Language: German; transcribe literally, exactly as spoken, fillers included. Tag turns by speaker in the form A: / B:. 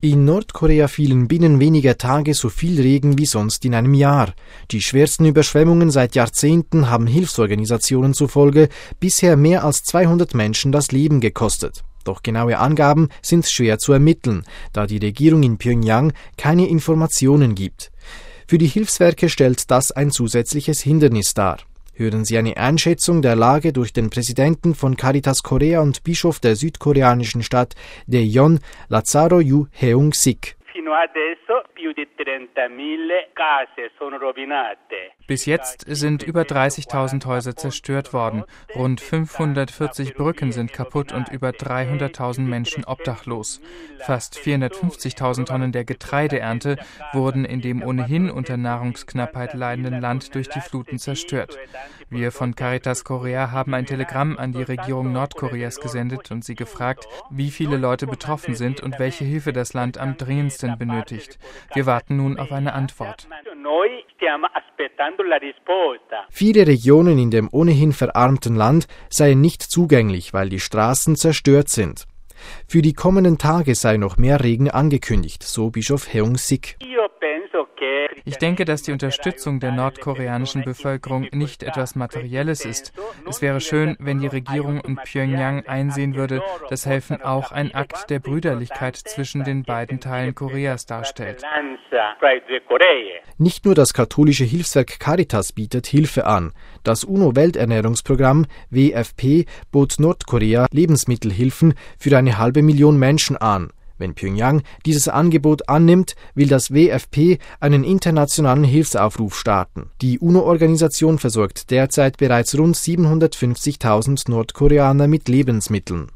A: In Nordkorea fielen binnen weniger Tage so viel Regen wie sonst in einem Jahr. Die schwersten Überschwemmungen seit Jahrzehnten haben Hilfsorganisationen zufolge bisher mehr als zweihundert Menschen das Leben gekostet. Doch genaue Angaben sind schwer zu ermitteln, da die Regierung in Pjöngjang keine Informationen gibt. Für die Hilfswerke stellt das ein zusätzliches Hindernis dar. Hören Sie eine Einschätzung der Lage durch den Präsidenten von Caritas Korea und Bischof der südkoreanischen Stadt Daejeon, Lazaro Yu Heung-sik.
B: Bis jetzt sind über dreißigtausend Häuser zerstört worden, rund fünfhundertvierzig Brücken sind kaputt und über dreihunderttausend Menschen obdachlos. Fast vierhundertfünfzigtausend Tonnen der Getreideernte wurden in dem ohnehin unter Nahrungsknappheit leidenden Land durch die Fluten zerstört. Wir von Caritas Korea haben ein Telegramm an die Regierung Nordkoreas gesendet und sie gefragt, wie viele Leute betroffen sind und welche Hilfe das Land am dringendsten benötigt. Wir warten nun auf eine Antwort.
A: Viele Regionen in dem ohnehin verarmten Land seien nicht zugänglich, weil die Straßen zerstört sind. Für die kommenden Tage sei noch mehr Regen angekündigt, so Bischof Heung-sik.
B: Ich denke, dass die Unterstützung der nordkoreanischen Bevölkerung nicht etwas Materielles ist. Es wäre schön, wenn die Regierung in Pjöngjang einsehen würde, dass Helfen auch ein Akt der Brüderlichkeit zwischen den beiden Teilen Koreas darstellt.
A: Nicht nur das katholische Hilfswerk Caritas bietet Hilfe an. Das UNO-Welternährungsprogramm W F P bot Nordkorea Lebensmittelhilfen für eine halbe Million Menschen an. Wenn Pjöngjang dieses Angebot annimmt, will das W F P einen internationalen Hilfsaufruf starten. Die UNO-Organisation versorgt derzeit bereits rund siebenhundertfünfzigtausend Nordkoreaner mit Lebensmitteln.